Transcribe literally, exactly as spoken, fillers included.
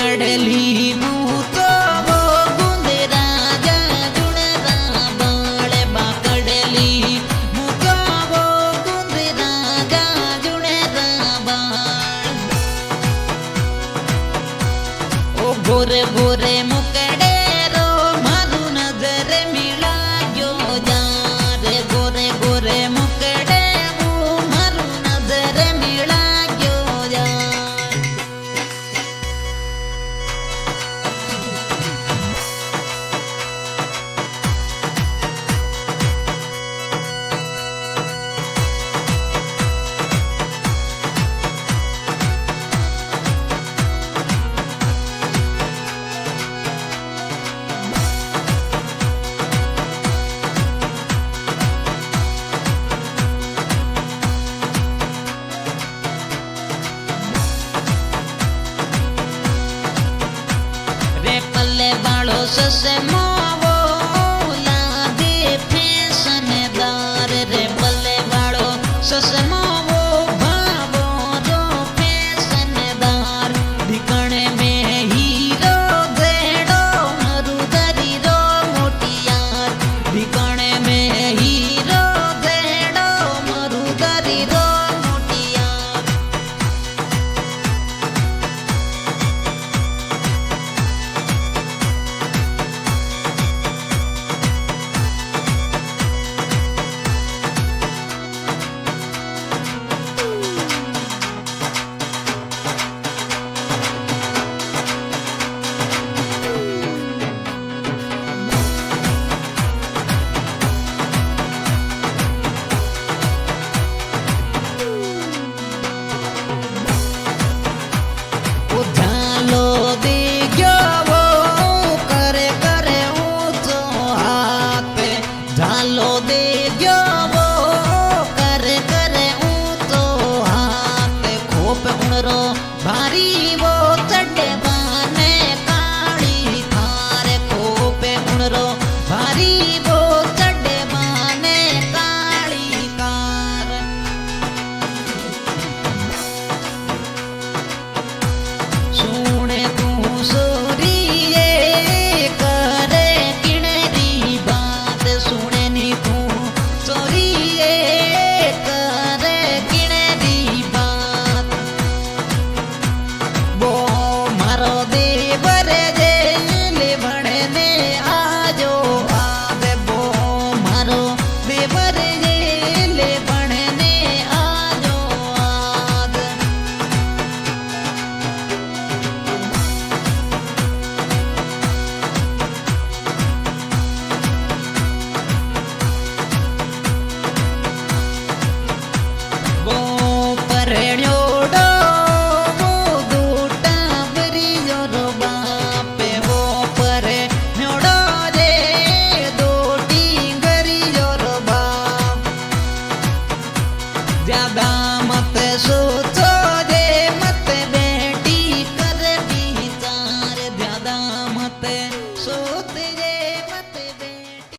पकड़ली तो वो गुंदे राजा जुड़रा बाल पकड़ली तो वो गुंदे राजा जुड़रा बाल ओ गोरे गोरे मुकड़े रो मारू नजर मिला जो जा रे गोरे गोरे मुकड़े वो मारू नजर मिला जो जा बालो ससे मावो लागे फैशनदार रे बल्ले बालो ससे मावो भावो रो फैशनदार दिखने में हीरो देड़ो मरुदरी रो मोटियार दिखने में हीरो देड़ो मरुदरी रो मोटियार ढालो दे जो वो करे करे ऊ तो हाथ खोप उणरो भारी वो